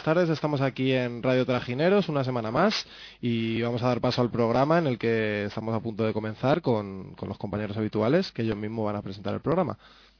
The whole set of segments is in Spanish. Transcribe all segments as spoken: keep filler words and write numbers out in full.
buenas tardes. Estamos aquí en Radio Trajineros una semana más y vamos a dar paso al programa en el que estamos a punto de comenzar con, con los compañeros habituales, que ellos mismos van a presentar el programa.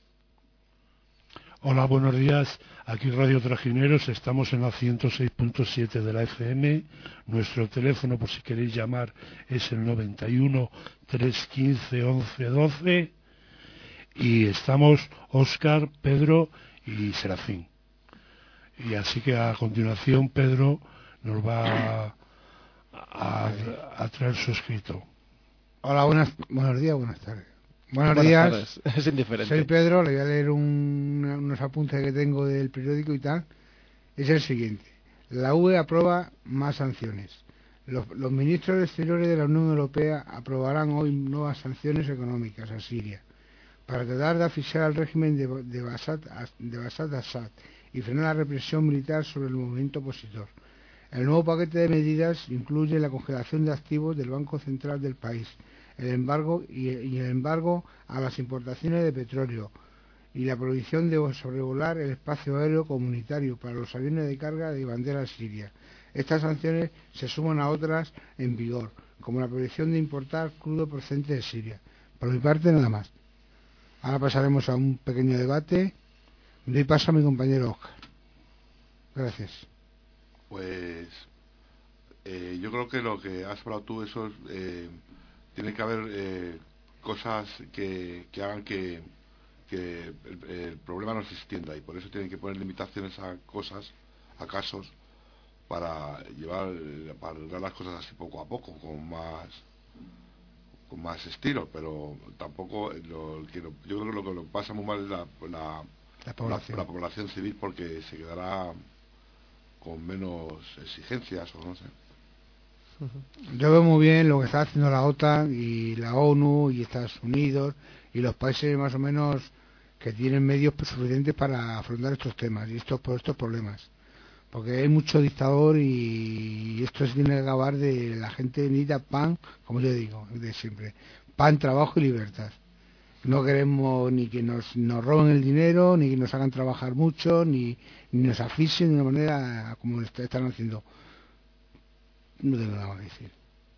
Hola, buenos días. Aquí Radio Trajineros, estamos en la ciento seis punto siete de la F M. Nuestro teléfono, por si queréis llamar, es el noventa y uno, trescientos quince, once doce. Y estamos Óscar, Pedro y Serafín. Y así que a continuación Pedro nos va a, a, a traer su escrito. Hola, buenas, buenos días, buenas tardes. Buenos Buenas días, tardes. Es indiferente. Soy Pedro, le voy a leer un, unos apuntes que tengo del periódico y tal. Es el siguiente: la U E aprueba más sanciones. Los, los ministros de Exteriores de la Unión Europea aprobarán hoy nuevas sanciones económicas a Siria para tratar de asfixiar al régimen de, de Bashar de Bashar Assad y frenar la represión militar sobre el movimiento opositor. El nuevo paquete de medidas incluye la congelación de activos del Banco Central del país, el embargo y, y el embargo a las importaciones de petróleo y la prohibición de sobrevolar el espacio aéreo comunitario para los aviones de carga de bandera siria. Estas sanciones se suman a otras en vigor, como la prohibición de importar crudo procedente de Siria. Por mi parte, nada más. Ahora pasaremos a un pequeño debate. Doy paso a mi compañero Óscar. Gracias. Pues eh, yo creo que lo que has hablado tú, eso es, eh, tiene que haber eh, cosas que, que hagan que, que el, el problema no se extienda, y por eso tienen que poner limitaciones a cosas, a casos, para llevar, para dar las cosas así poco a poco, con más con más estilo, pero tampoco lo, que lo, yo creo que lo que lo pasa muy mal es la, la, la, población. la, la población civil, porque se quedará con menos exigencias, o no sé. Yo veo muy bien lo que está haciendo la OTAN y la ONU y Estados Unidos y los países más o menos que tienen medios suficientes para afrontar estos temas y estos, por estos problemas, porque hay mucho dictador y esto se tiene que acabar. De la gente necesita pan, como yo digo, de siempre: pan, trabajo y libertad. No queremos ni que nos, nos roben el dinero, ni que nos hagan trabajar mucho, ni, ni nos asfixien de una manera como están haciendo. No tengo nada que decir.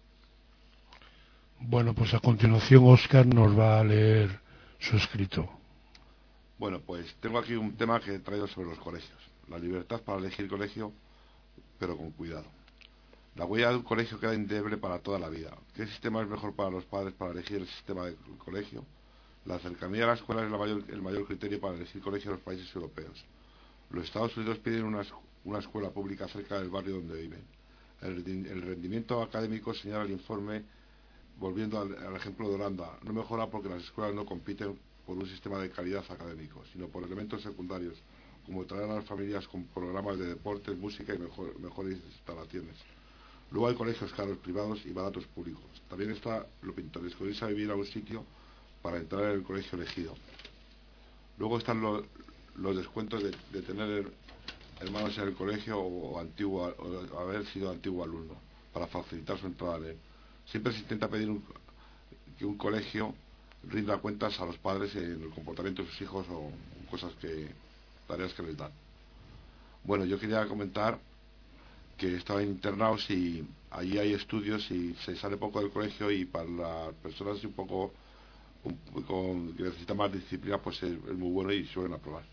Bueno, pues a continuación Óscar nos va a leer su escrito. Bueno, pues tengo aquí un tema que he traído sobre los colegios. La libertad para elegir colegio, pero con cuidado. La huella de un colegio queda indeleble para toda la vida. ¿Qué sistema es mejor para los padres para elegir el sistema de colegio? La cercanía a la escuela es la mayor, el mayor criterio para elegir colegio en los países europeos. Los Estados Unidos piden una, una escuela pública cerca del barrio donde viven. El, el rendimiento académico, señala el informe, volviendo al, al ejemplo de Holanda, no mejora porque las escuelas no compiten por un sistema de calidad académico, sino por elementos secundarios, como traer a las familias con programas de deportes, música y mejor, mejores instalaciones. Luego hay colegios caros privados y baratos públicos. También está lo pintoresco de irse a vivir a un sitio para entrar en el colegio elegido. Luego están lo, los descuentos de, de tener hermanos en el colegio o, o, antiguo, o haber sido antiguo alumno, para facilitar su entrada en él. Siempre se intenta pedir un, que un colegio rinda cuentas a los padres en el comportamiento de sus hijos o cosas que, tareas que les dan. Bueno, yo quería comentar que estaba internados y allí hay estudios y se sale poco del colegio, y para las personas un poco un, con, que necesitan más disciplina, pues es, es muy bueno y suelen aprobar.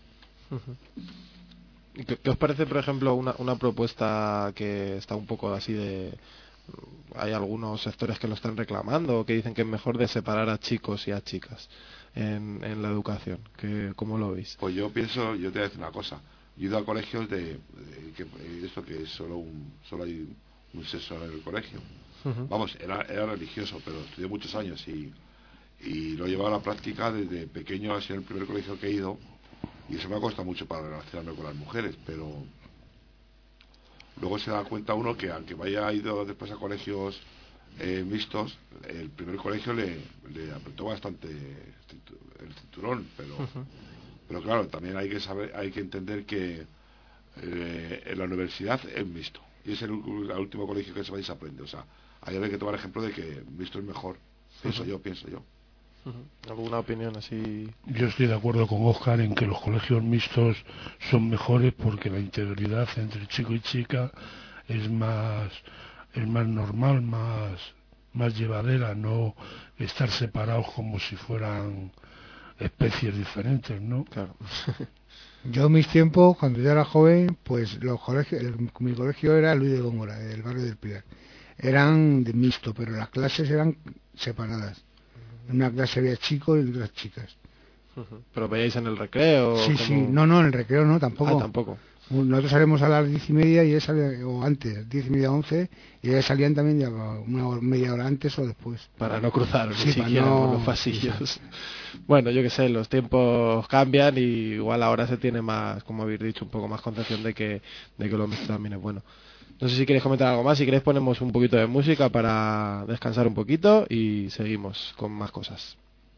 ¿Qué, ¿Qué os parece, por ejemplo, una, una propuesta que está un poco así de... Hay algunos sectores que lo están reclamando, que dicen que es mejor de separar a chicos y a chicas en, en la educación? ¿Qué, ¿Cómo lo veis? Pues yo pienso, yo te voy a decir una cosa. Yo he ido a colegios de, de que eso que es solo un solo hay un sexo en el colegio. Uh-huh. Vamos, era, era religioso, pero estudié muchos años y, y lo he llevado a la práctica desde pequeño. Ha sido el primer colegio que he ido, y eso me ha costado mucho para relacionarme con las mujeres, pero luego se da cuenta uno que aunque vaya ido después a colegios eh, mixtos, el primer colegio le, le apretó bastante el cinturón, pero uh-huh. pero claro, también hay que saber, hay que entender que eh, en la universidad es mixto, y es el, el último colegio que se va y se aprende. O sea, ahí hay que tomar ejemplo de que mixto es mejor. Pienso uh-huh. yo, pienso yo. ¿Alguna opinión así? Yo estoy de acuerdo con Óscar en que los colegios mixtos son mejores porque la integridad entre chico y chica es más es más normal, más más llevadera, no estar separados como si fueran especies diferentes, ¿no? Claro. Yo en mis tiempos, cuando yo era joven, pues los colegios, el, mi colegio era Luis de Góngora, del barrio del Pilar. Eran de mixto, pero las clases eran separadas. En una clase había chicos y en otras chicas. ¿Pero veíais en el recreo? Sí, como... sí, no, no, en el recreo no, tampoco. Ah, tampoco. Nosotros salimos a las diez y media y ellos salían, o antes, diez y media, once, y ellos salían también ya una hora, media hora antes o después. Para no cruzar Sí, ni siquiera no... por los pasillos. Bueno, yo qué sé, los tiempos cambian y igual ahora se tiene más, como habéis dicho, un poco más concepción de que, de que lo mixto también es bueno. No sé si queréis comentar algo más, si queréis ponemos un poquito de música para descansar un poquito y seguimos con más cosas.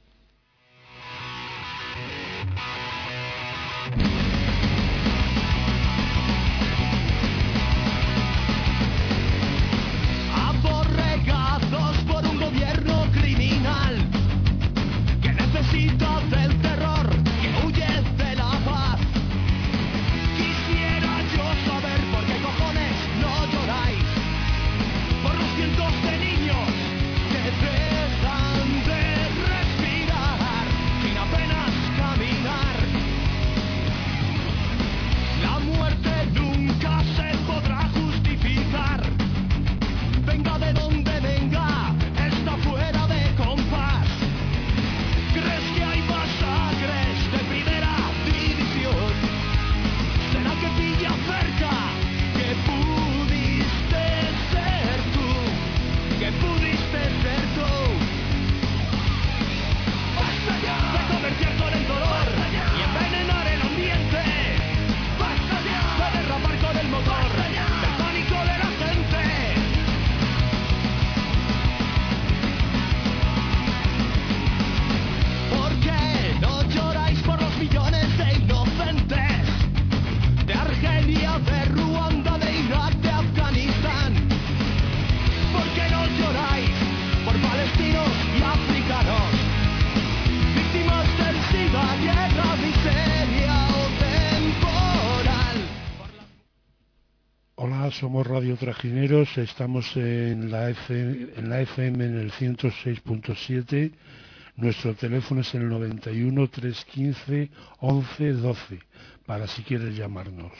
Somos Radio Trajineros, estamos en la, F M, en la F M en el ciento seis punto siete, nuestro teléfono es el noventa y uno, trescientos quince, once, doce, para si quieres llamarnos.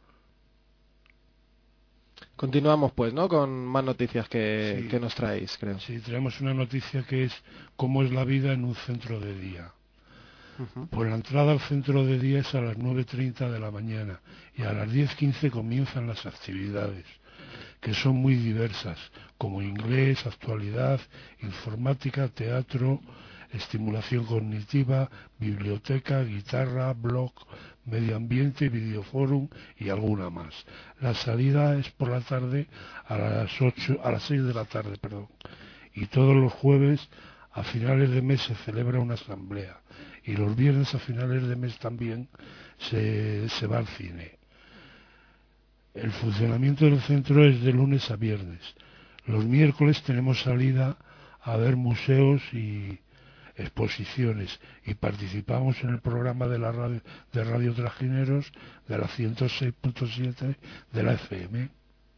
Continuamos pues, ¿no? Con más noticias que, sí, que nos traéis, creo. Sí, traemos una noticia que es cómo es la vida en un centro de día. Uh-huh. Pues la entrada al centro de día es a las nueve treinta de la mañana y a las diez quince comienzan las actividades, que son muy diversas, como inglés, actualidad, informática, teatro, estimulación cognitiva, biblioteca, guitarra, blog, medio ambiente, videoforum y alguna más. La salida es por la tarde a las ocho, a las seis de la tarde, perdón. Y todos los jueves a finales de mes se celebra una asamblea. Y los viernes a finales de mes también se, se va al cine. El funcionamiento del centro es de lunes a viernes. Los miércoles tenemos salida a ver museos y exposiciones y participamos en el programa de la radio, de Radio Trajineros de la ciento seis punto siete de la F M.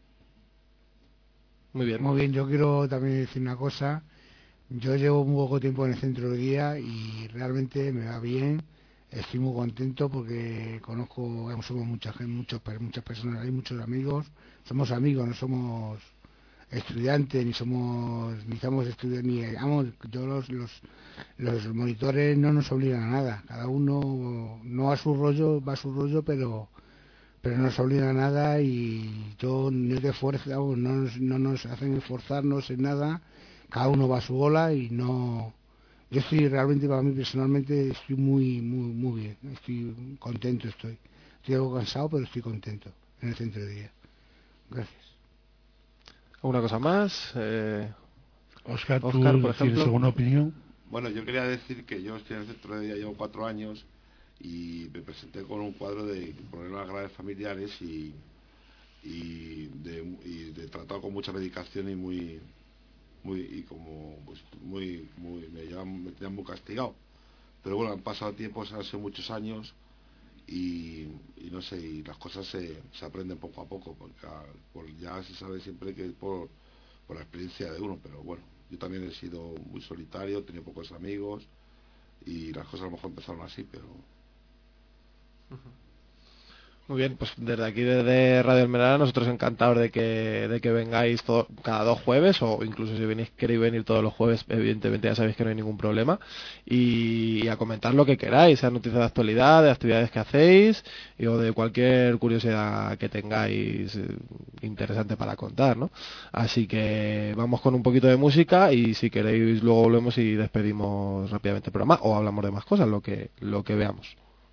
Muy bien. Muy bien, yo quiero también decir una cosa. Yo llevo muy poco tiempo en el centro de día y realmente me va bien, estoy muy contento porque conozco, somos mucha gente, muchos, muchas personas, hay muchos amigos, somos amigos, no somos estudiantes, ni somos, ni estamos estudiando, ni vamos, yo los, los, los monitores no nos obligan a nada, cada uno no a su rollo, va a su rollo, pero pero no nos obliga a nada y yo no te fuerza, no nos, no nos hacen esforzarnos en nada. Cada uno va a su bola y no... Yo estoy realmente, para mí personalmente, estoy muy, muy, muy bien. Estoy contento, estoy. Estoy algo cansado, pero estoy contento en el centro de día. Gracias. ¿Alguna cosa más? Eh... Oscar, ¿tú Oscar, por ejemplo, tienes alguna opinión? Bueno, yo quería decir que yo estoy en el centro de día, llevo cuatro años y me presenté con un cuadro de problemas graves familiares y, y, de, y de tratado con mucha medicación y muy... muy y como pues muy muy me tenían, me tenían muy castigado. Pero bueno, han pasado tiempos, han sido muchos años y, y no sé, y las cosas se, se aprenden poco a poco, porque a, por, ya se sabe siempre que es por, por la experiencia de uno, pero bueno, yo también he sido muy solitario, he tenido pocos amigos y las cosas a lo mejor empezaron así, pero... Uh-huh. Muy bien, pues desde aquí, desde Radio Almenara, nosotros encantados de que de que vengáis todo, cada dos jueves, o incluso si venís, queréis venir todos los jueves, evidentemente ya sabéis que no hay ningún problema, y, y a comentar lo que queráis, sean noticias de actualidad, de actividades que hacéis, y, o de cualquier curiosidad que tengáis eh, interesante para contar, ¿no? Así que vamos con un poquito de música, y si queréis luego volvemos y despedimos rápidamente el programa, o hablamos de más cosas, lo que, lo que veamos.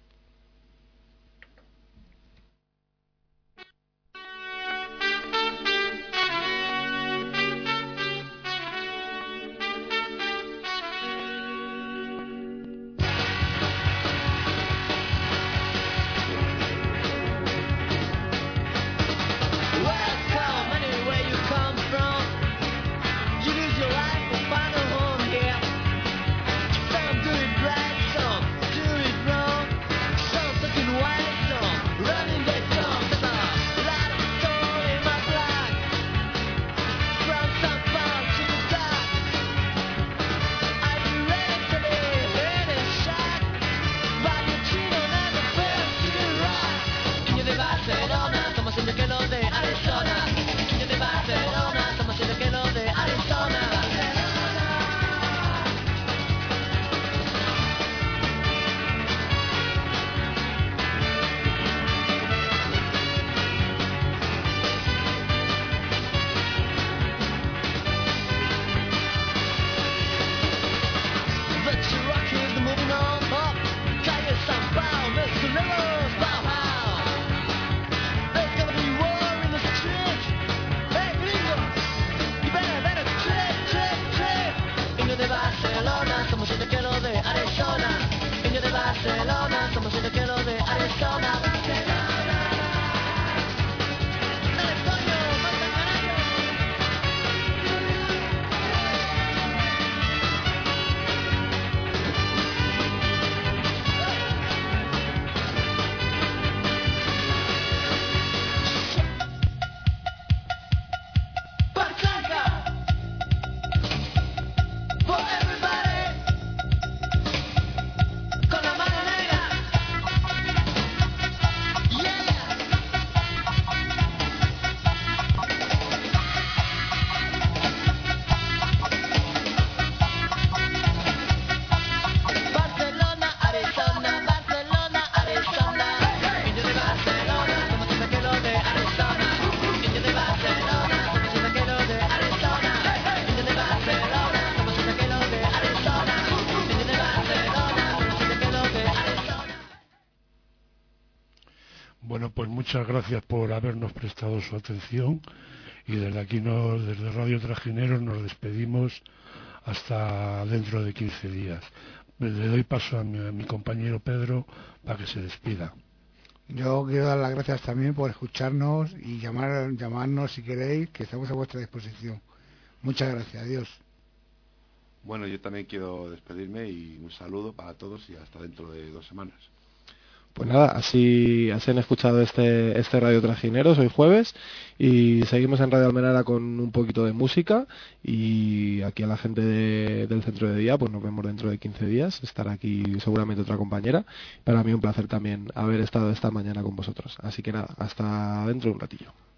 Bueno, pues muchas gracias por habernos prestado su atención y desde aquí, nos, desde Radio Trajineros, nos despedimos hasta dentro de quince días. Le doy paso a mi, a mi compañero Pedro para que se despida. Yo quiero dar las gracias también por escucharnos y llamar, llamarnos si queréis, que estamos a vuestra disposición. Muchas gracias, adiós. Bueno, yo también quiero despedirme y un saludo para todos y hasta dentro de dos semanas. Pues nada, así, así han escuchado este, este Radio Trajineros hoy jueves y seguimos en Radio Almenara con un poquito de música y aquí a la gente de, del centro de día pues nos vemos dentro de quince días, estará aquí seguramente otra compañera. Para mí un placer también haber estado esta mañana con vosotros, así que nada, hasta dentro de un ratillo.